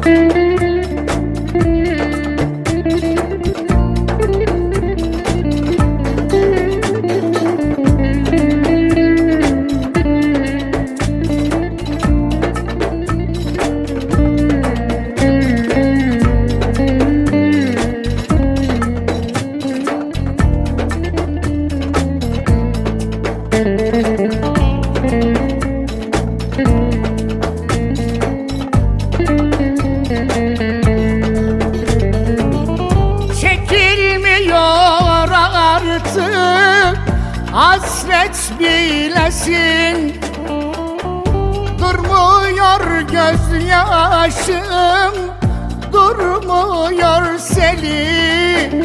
Çekilmiyor artık hasret bilesin, durmuyor gözyaşım, durmuyor selim.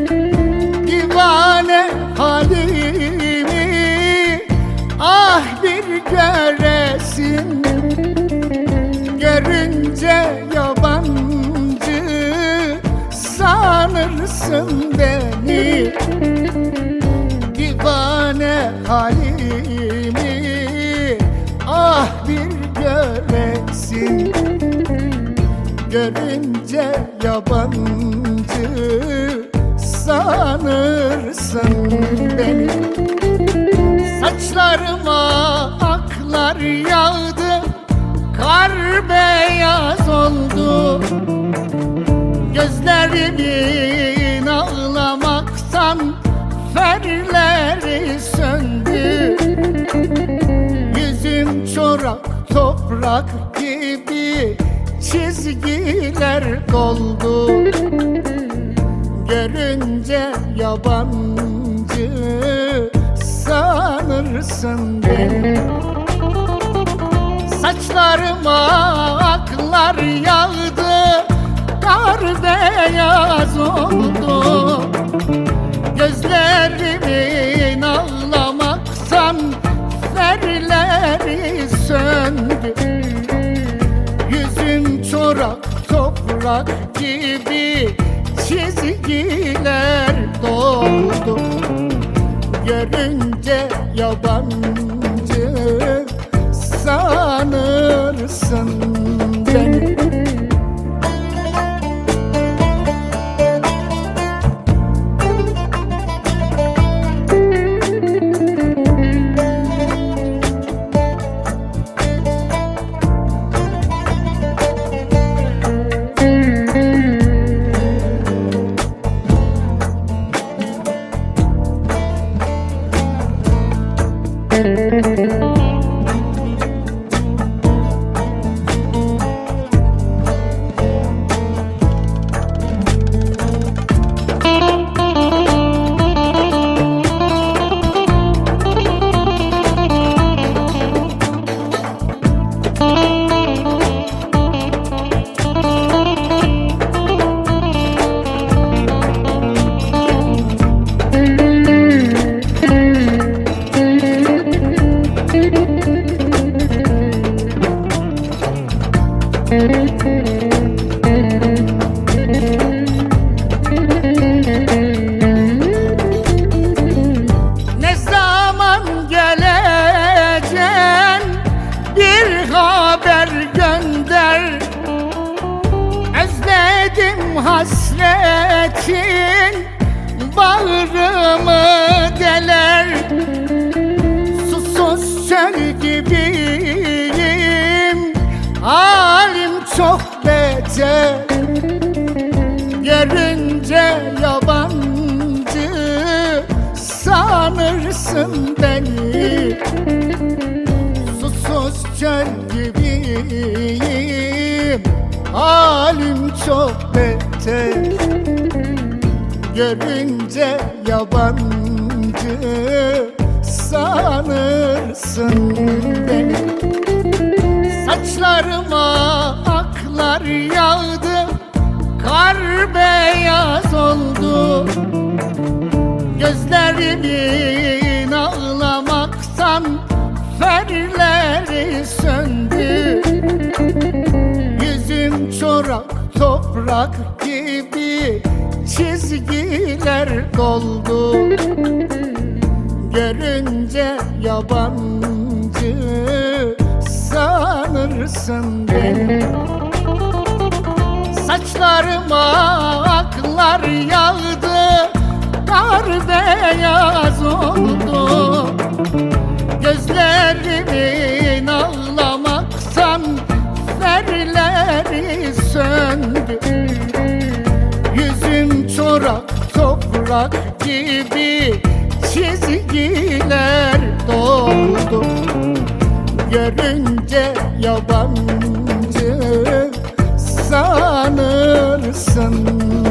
Divane halimi ah bir göresin, görünce yabancı sanırsın beni. Divane halimi ah bir göresin, görünce yabancı sanırsın beni. Saçlarıma aklar yağdı, kar beyaz oldu. Gözlerimin ağlamaktan ferleri söndü. Yüzüm çorak toprak gibi çizgiler doldu. Görünce yabancı sanırsın beni. Saçlarıma aklar yağdı, kar beyaz oldu. Gözlerimin ağlamaktan ferleri söndü. Yüzüm çorak toprak gibi çizgiler doldu. Görünce yabancı sanırsın beni. Ne zaman geleceksin, bir haber gönder. Özledim hasretin, bağrımı deler. Susuz çöl gibiyim, halim çok beter. Görünce yabancı sanırsın beni. Susuz çöl gibiyim, halim çok beter. Görünce yabancı sanırsın beni. Saçlarıma aklar yağdı, kar beyaz oldu. Gözlerimin ağlamaktan ferleri söndü. Yüzüm çorak toprak gibi çizgiler doldu. Görünce yabancı sanırsın beni. Saçlarıma aklar yağdı, kar beyaz oldu. Gözlerimin ağlamaktan ferleri söndü. Yüzüm çorak toprak gibi çizgiler doldu. Görünce yabancı sanırsın